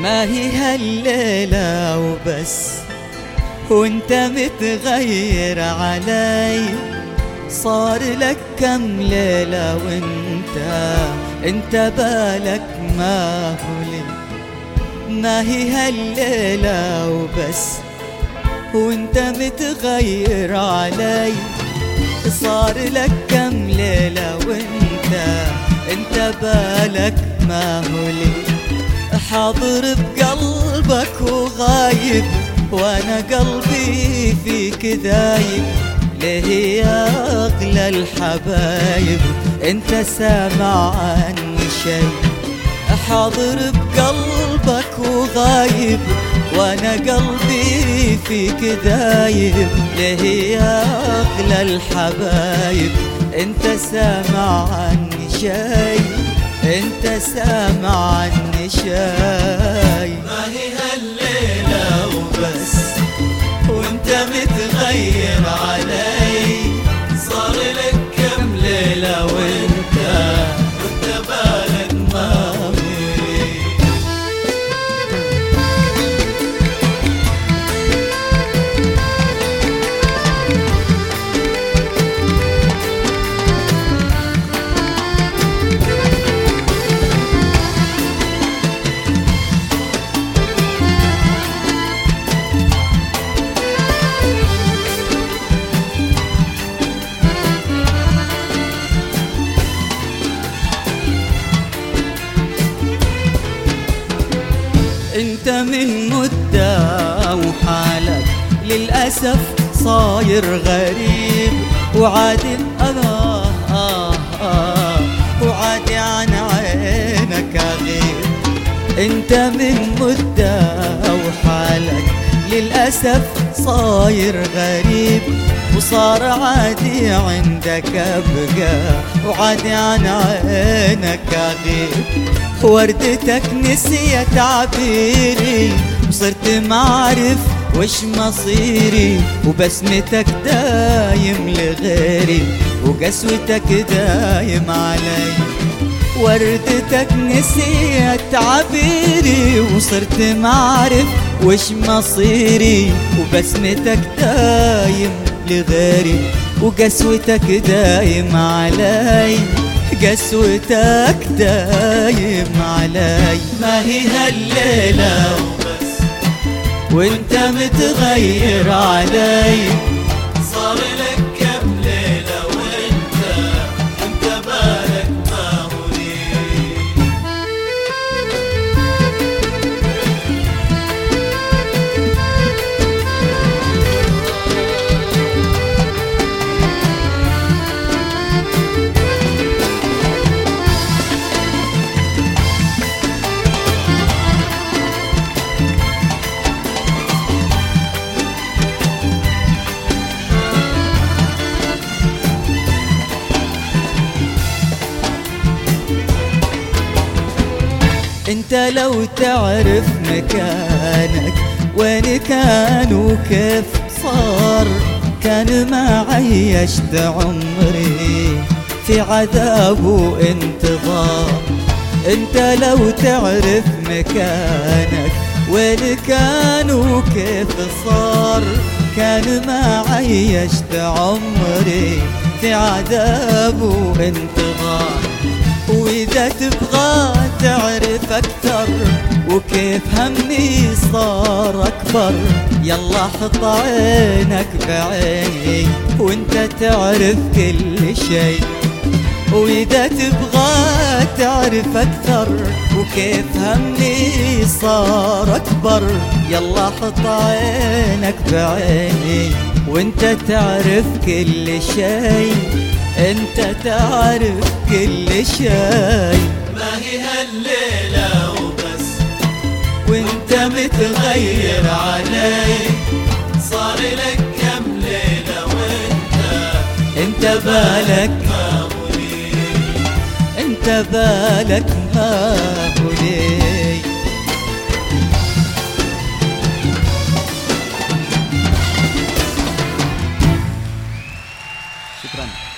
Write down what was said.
ما هي هالليلة وبس وانت متغير علي. صار لك كم ليلة وانت بالك ما هولي. ما هي هالليلة وبس وانت متغير علي. صار لك كم ليلة وانت بالك ما هولي. حاضر بقلبك وغايب وانا قلبي فيك ذايب. ليه يا اغلى الحبايب انت سامع عني شي؟ حاضر بقلبك وغايب وانا قلبي فيك ذايب. ليه يا اغلى الحبايب انت سامع عني شي؟ انت سامع عني شي؟ ما هي هالليلة وبس وانت متغير علي. صار لك كم ليلة وانت بالك ما انت من مدة وحالك للأسف صاير غريب. وعادي وعادي عن عينك أغيب. انت من مدة وحالك للأسف صاير غريب. وصار عادي عندك أبقى وعادي عن عينك أغيب. وردتك نسيت عبيري وصرت معرف وش مصيري. وبسمتك دايم لغيري وقسوتك دايم علي. وردتك نسيت عبيري وصرت معرف وش مصيري. وبسمتك دايم لغيري وقسوتك دايم علي. قسوتك دايم علي. ما هي هالليلة وبس وانت متغير علي. صار لك كم ليلة وانت بالك ما هولي. انت لو تعرف مكانك وين كان وكيف صار. كان ما عيشت عمري في عذاب وانتظار. انت لو تعرف مكانك وين كان وكيف صار. كان ما عيشت عمري في عذاب وانتظار. وإذا تبغى تعرف أكثر وكيف همي صار أكبر. يلا حط عينك بعيني وانت تعرف كل شي. وإذا تبغى تعرف أكثر وكيف همي صار أكبر. يلا حط عينك بعيني وانت تعرف كل شي. انت تعرف كل شي. ما هي هالليلة وبس وانت متغير علي. صار لك كم ليلة وانت بالك ما هولي. انت بالك ما هولي. شكرا.